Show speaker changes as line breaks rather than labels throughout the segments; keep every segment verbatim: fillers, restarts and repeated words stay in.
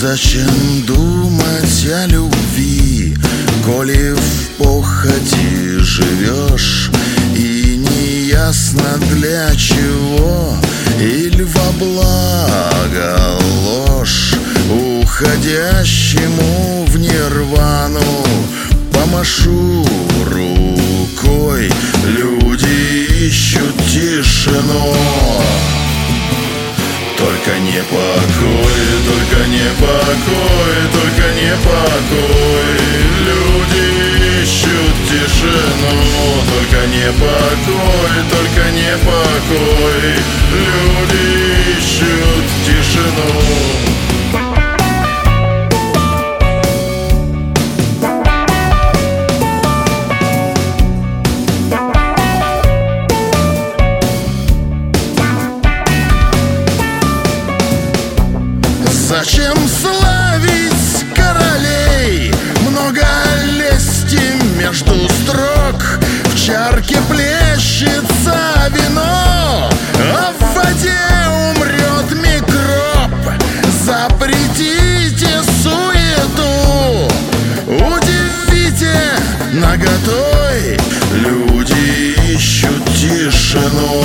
Зачем думать о любви, коли в похоти живешь, и неясно для чего, или во благо ложь? Уходящему в нирвану помашу рукой, люди ищут тишину. Только не покой, только не покой, только не покой. Люди ищут тишину. Только не покой, только не покой. Люди ищут тишину. Зачем славить королей? Много лести между строк. В чарке плещется вино, а в воде умрет микроб. Запретите суету, удивите наготой. Люди ищут тишину.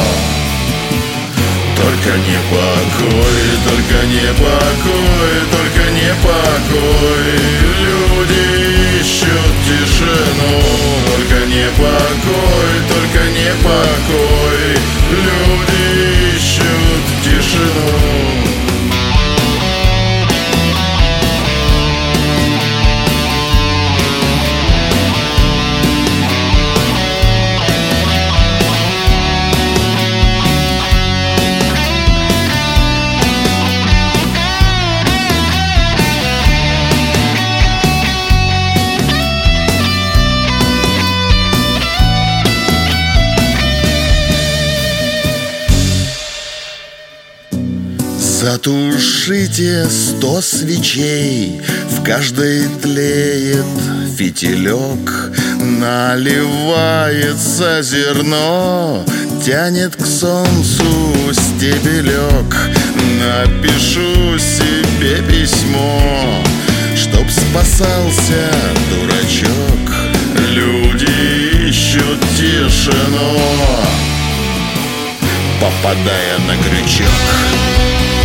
Только не покой, только не покой, только не покой. Люди ищут тишину. Только не покой, только не покой. Люди ищут тишину. Затушите сто свечей, в каждой тлеет фитилек. Наливается зерно, тянет к солнцу стебелек. Напишу себе письмо, чтоб спасался дурачок. Люди ищут тишину, попадая на крючок.